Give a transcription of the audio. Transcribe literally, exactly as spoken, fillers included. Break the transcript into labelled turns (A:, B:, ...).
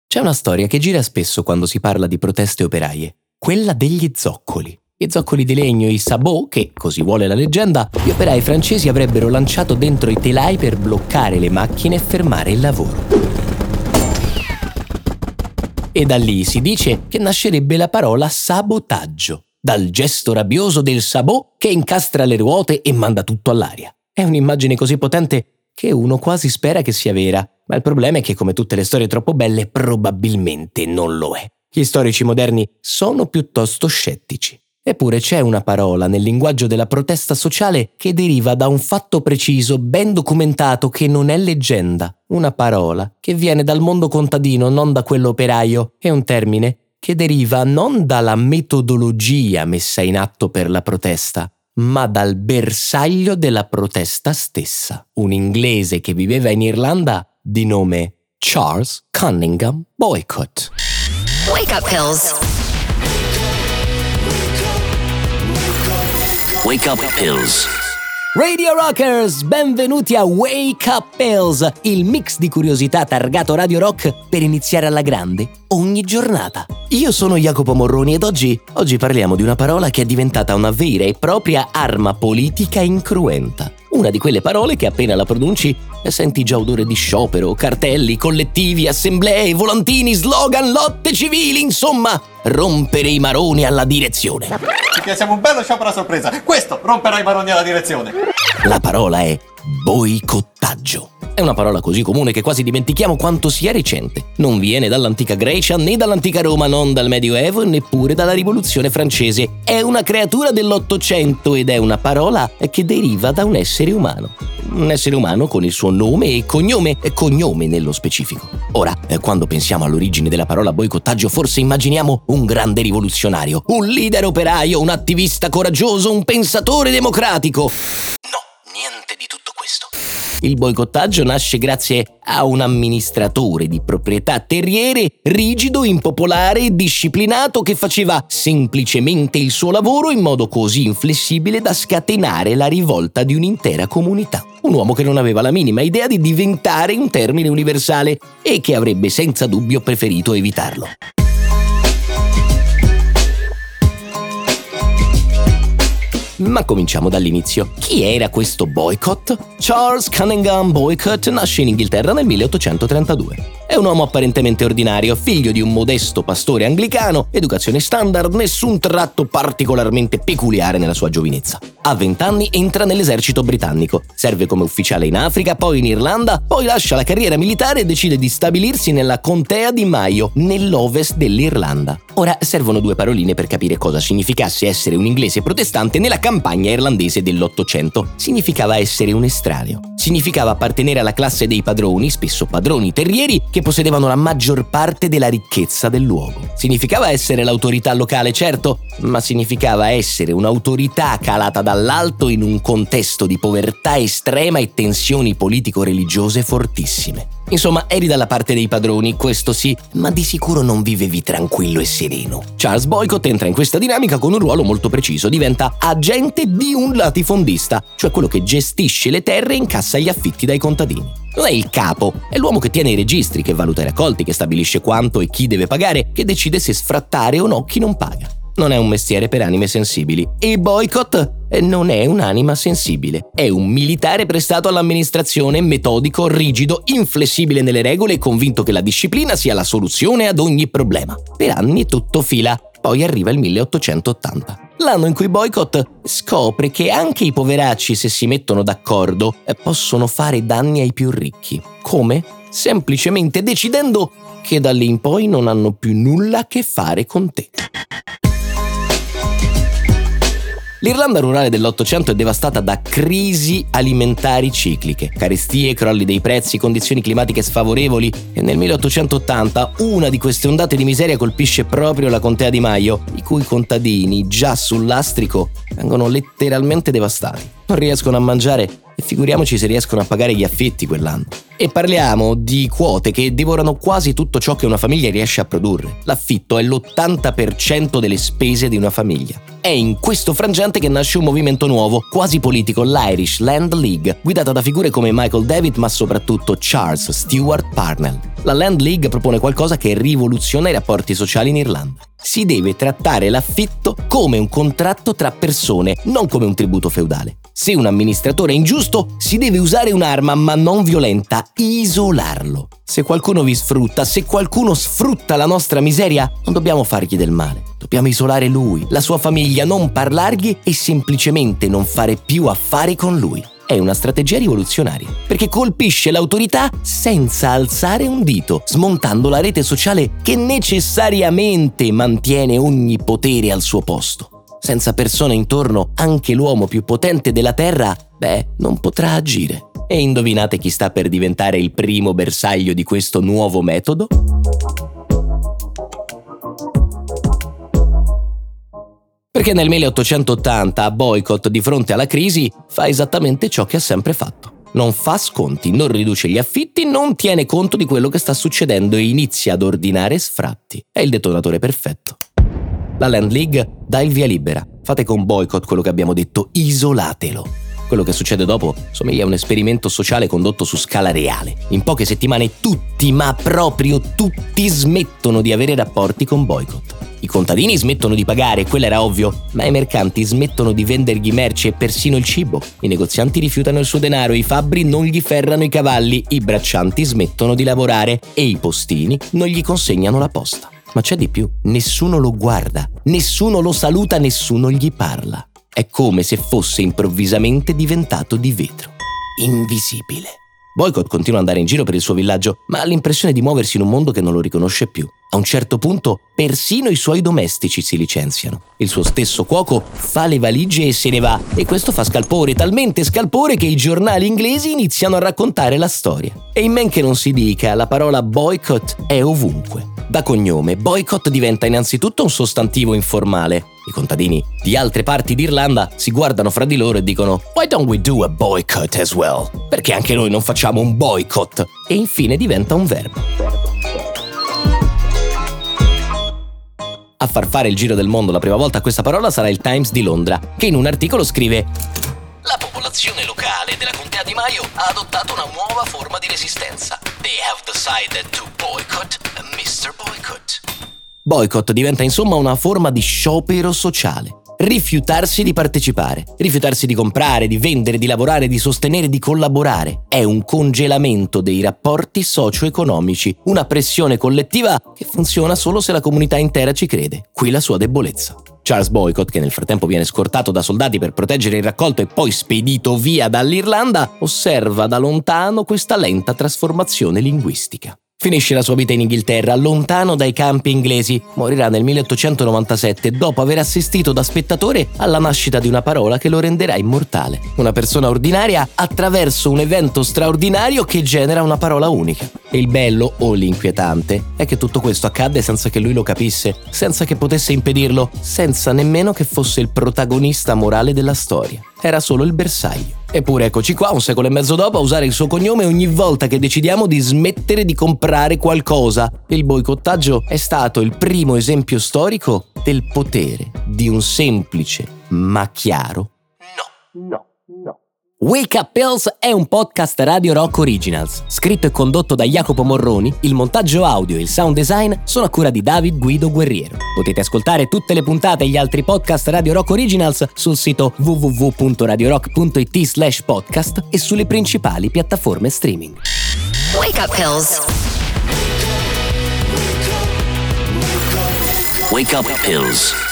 A: C'è una storia che gira spesso quando si parla di proteste operaie, quella degli zoccoli. Gli zoccoli di legno, i sabots, che, così vuole la leggenda, gli operai francesi avrebbero lanciato dentro i telai per bloccare le macchine e fermare il lavoro. E da lì si dice che nascerebbe la parola sabotaggio, dal gesto rabbioso del sabot che incastra le ruote e manda tutto all'aria. È un'immagine così potente che uno quasi spera che sia vera, ma il problema è che, come tutte le storie troppo belle, probabilmente non lo è. Gli storici moderni sono piuttosto scettici. Eppure c'è una parola nel linguaggio della protesta sociale che deriva da un fatto preciso, ben documentato, che non è leggenda. Una parola che viene dal mondo contadino, non da quello operaio. È un termine che deriva non dalla metodologia messa in atto per la protesta, ma dal bersaglio della protesta stessa. Un inglese che viveva in Irlanda di nome Charles Cunningham Boycott.
B: Wake up pills.
C: Wake up pills.
A: Radio Rockers, benvenuti a Wake Up Pills, il mix di curiosità targato Radio Rock per iniziare alla grande ogni giornata. Io sono Jacopo Morroni ed oggi, oggi parliamo di una parola che è diventata una vera e propria arma politica incruenta. Una di quelle parole che appena la pronunci senti già odore di sciopero, cartelli, collettivi, assemblee, volantini, slogan, lotte civili, insomma, rompere i maroni alla direzione.
D: Ci piaciamo un bello sciopero a sorpresa. Questo romperà i maroni alla direzione.
A: La parola è boicottaggio. È una parola così comune che quasi dimentichiamo quanto sia recente. Non viene dall'antica Grecia né dall'antica Roma, non dal Medioevo e neppure dalla Rivoluzione francese. È una creatura dell'Ottocento ed è una parola che deriva da un essere umano. Un essere umano con il suo nome e cognome, e cognome nello specifico. Ora, quando pensiamo all'origine della parola boicottaggio, forse immaginiamo un grande rivoluzionario, un leader operaio, un attivista coraggioso, un pensatore democratico.
C: No, niente di tutto questo.
A: Il boicottaggio nasce grazie a un amministratore di proprietà terriere rigido, impopolare e disciplinato che faceva semplicemente il suo lavoro in modo così inflessibile da scatenare la rivolta di un'intera comunità. Un uomo che non aveva la minima idea di diventare un termine universale e che avrebbe senza dubbio preferito evitarlo. Ma cominciamo dall'inizio. Chi era questo Boycott? Charles Cunningham Boycott nasce in Inghilterra nel milleottocentotrentadue. È un uomo apparentemente ordinario, figlio di un modesto pastore anglicano, educazione standard, nessun tratto particolarmente peculiare nella sua giovinezza. A vent'anni entra nell'esercito britannico, serve come ufficiale in Africa, poi in Irlanda, poi lascia la carriera militare e decide di stabilirsi nella contea di Mayo, nell'ovest dell'Irlanda. Ora servono due paroline per capire cosa significasse essere un inglese protestante nella campagna irlandese dell'Ottocento. Significava essere un estraneo. Significava appartenere alla classe dei padroni, spesso padroni terrieri, che possedevano la maggior parte della ricchezza del luogo. Significava essere l'autorità locale, certo, ma significava essere un'autorità calata dall'alto in un contesto di povertà estrema e tensioni politico-religiose fortissime. Insomma, eri dalla parte dei padroni, questo sì, ma di sicuro non vivevi tranquillo e sereno. Charles Boycott entra in questa dinamica con un ruolo molto preciso, diventa agente di un latifondista, cioè quello che gestisce le terre e incassa gli affitti dai contadini. Non è il capo, è l'uomo che tiene i registri, che valuta i raccolti, che stabilisce quanto e chi deve pagare, che decide se sfrattare o no chi non paga. Non è un mestiere per anime sensibili. E Boycott non è un'anima sensibile. È un militare prestato all'amministrazione, metodico, rigido, inflessibile nelle regole e convinto che la disciplina sia la soluzione ad ogni problema. Per anni tutto fila. Poi arriva il milleottocentottanta. L'anno in cui Boycott scopre che anche i poveracci, se si mettono d'accordo, possono fare danni ai più ricchi. Come? Semplicemente decidendo che da lì in poi non hanno più nulla a che fare con te. L'Irlanda rurale dell'Ottocento è devastata da crisi alimentari cicliche, carestie, crolli dei prezzi, condizioni climatiche sfavorevoli e nel milleottocentottanta una di queste ondate di miseria colpisce proprio la contea di Mayo, i cui contadini, già sul lastrico, vengono letteralmente devastati. Non riescono a mangiare E figuriamoci se riescono a pagare gli affitti quell'anno. E parliamo di quote che divorano quasi tutto ciò che una famiglia riesce a produrre. L'affitto è l'ottanta per cento delle spese di una famiglia. È in questo frangente che nasce un movimento nuovo, quasi politico, l'Irish Land League, guidata da figure come Michael Davitt ma soprattutto Charles Stewart Parnell. La Land League propone qualcosa che rivoluziona i rapporti sociali in Irlanda. Si deve trattare l'affitto come un contratto tra persone, non come un tributo feudale. Se un amministratore è ingiusto, si deve usare un'arma, ma non violenta, isolarlo. Se qualcuno vi sfrutta, se qualcuno sfrutta la nostra miseria, non dobbiamo fargli del male. Dobbiamo isolare lui, la sua famiglia, non parlargli e semplicemente non fare più affari con lui. È una strategia rivoluzionaria, perché colpisce l'autorità senza alzare un dito, smontando la rete sociale che necessariamente mantiene ogni potere al suo posto. Senza persone intorno, anche l'uomo più potente della Terra, beh, non potrà agire. E indovinate chi sta per diventare il primo bersaglio di questo nuovo metodo? Perché nel milleottocentottanta Boycott, di fronte alla crisi, fa esattamente ciò che ha sempre fatto. Non fa sconti, non riduce gli affitti, non tiene conto di quello che sta succedendo e inizia ad ordinare sfratti. È il detonatore perfetto. La Land League dà il via libera. Fate con Boycott quello che abbiamo detto, isolatelo. Quello che succede dopo somiglia a un esperimento sociale condotto su scala reale. In poche settimane tutti, ma proprio tutti, smettono di avere rapporti con Boycott. I contadini smettono di pagare, quello era ovvio, ma i mercanti smettono di vendergli merci e persino il cibo. I negozianti rifiutano il suo denaro, i fabbri non gli ferrano i cavalli, i braccianti smettono di lavorare e i postini non gli consegnano la posta. Ma c'è di più, nessuno lo guarda, nessuno lo saluta, nessuno gli parla. È come se fosse improvvisamente diventato di vetro, invisibile. Boycott continua ad andare in giro per il suo villaggio, ma ha l'impressione di muoversi in un mondo che non lo riconosce più. A un certo punto, persino i suoi domestici si licenziano. Il suo stesso cuoco fa le valigie e se ne va, e questo fa scalpore, talmente scalpore che i giornali inglesi iniziano a raccontare la storia. E in men che non si dica, la parola boycott è ovunque. Da cognome, boycott diventa innanzitutto un sostantivo informale. I contadini di altre parti d'Irlanda si guardano fra di loro e dicono "Why don't we do a boycott as well?" Perché anche noi non facciamo un boycott? E infine diventa un verbo. A far fare il giro del mondo la prima volta a questa parola sarà il Times di Londra, che in un articolo scrive
C: La popolazione locale della contea di Mayo ha adottato una nuova forma di resistenza. They have decided to boycott mister Boycott.
A: Boycott diventa insomma una forma di sciopero sociale. Rifiutarsi di partecipare, rifiutarsi di comprare, di vendere, di lavorare, di sostenere, di collaborare. È un congelamento dei rapporti socio-economici, una pressione collettiva che funziona solo se la comunità intera ci crede. Qui la sua debolezza. Charles Boycott, che nel frattempo viene scortato da soldati per proteggere il raccolto e poi spedito via dall'Irlanda, osserva da lontano questa lenta trasformazione linguistica. Finisce la sua vita in Inghilterra, lontano dai campi inglesi. Morirà nel milleottocentonovantasette dopo aver assistito da spettatore alla nascita di una parola che lo renderà immortale. Una persona ordinaria attraverso un evento straordinario che genera una parola unica. E il bello, o l'inquietante, è che tutto questo accadde senza che lui lo capisse, senza che potesse impedirlo, senza nemmeno che fosse il protagonista morale della storia. Era solo il bersaglio. Eppure eccoci qua, un secolo e mezzo dopo, a usare il suo cognome ogni volta che decidiamo di smettere di comprare qualcosa. Il boicottaggio è stato il primo esempio storico del potere di un semplice ma chiaro
C: No, no, no.
A: Wake Up Pills è un podcast Radio Rock Originals, scritto e condotto da Jacopo Morroni. Il montaggio audio e il sound design sono a cura di David Guido Guerriero. Potete ascoltare tutte le puntate e gli altri podcast Radio Rock Originals sul sito w w w punto radio rock punto i t slash podcast e sulle principali piattaforme streaming.
B: Wake Up Pills.
C: Wake up pills.